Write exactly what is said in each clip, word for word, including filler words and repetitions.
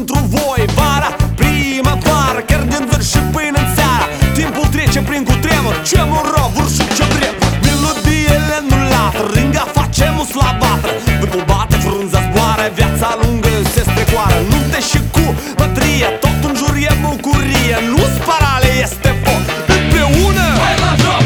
pentru voi. Vara, primăvară, chiar din vârf și până în seara. Timpul trece prin cutremur, ce mă rog, vârșul ce vrem. Melodiile nu latră, ringa face mus la batră. Vântul bate, frunza zboară, viața lungă se strecoară. Nunte și cu mătrie, tot în jur e bucurie. Nu-ți parale, este foc, împreună hai la joc!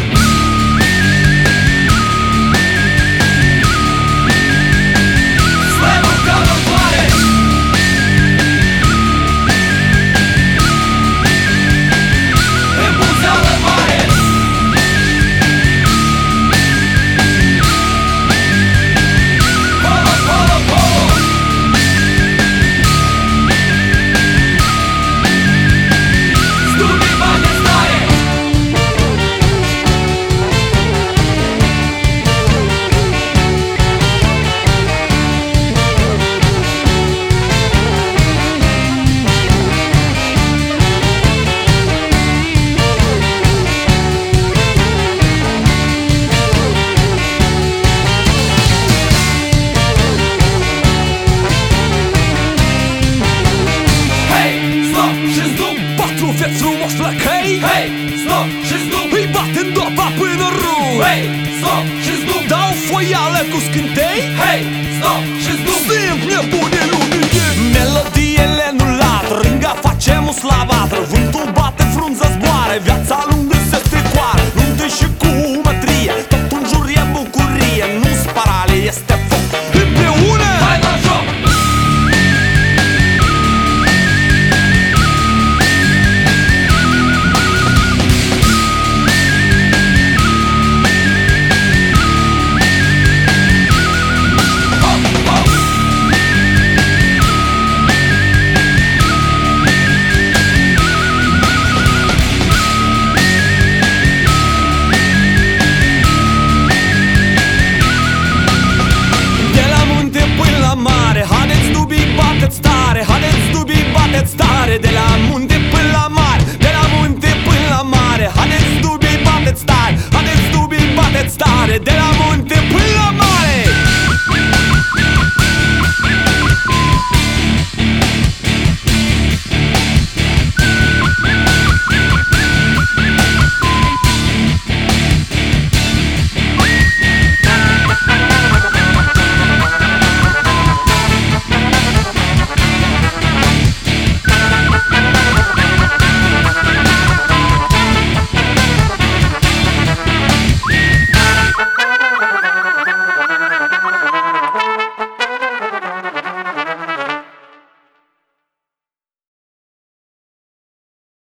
Fieți frumos flăcăi, hei, stop și zdum, îi batem dopa până râu. Hei, stop și zdum, dau foială cu scântei. Hei, stop și zdum, simt nebune lumii. Melodiile nu latră, ringa face mus la vatră. Vântul bate, frunza zboare, viața lungă se strecoară. Nuntă și cu mătrie, tot în jur e bucurie. Nu-ți parale, este foc, împreună hai la joc! Haideți dubii, bateți tare, haideți dubii, bateți tare. De la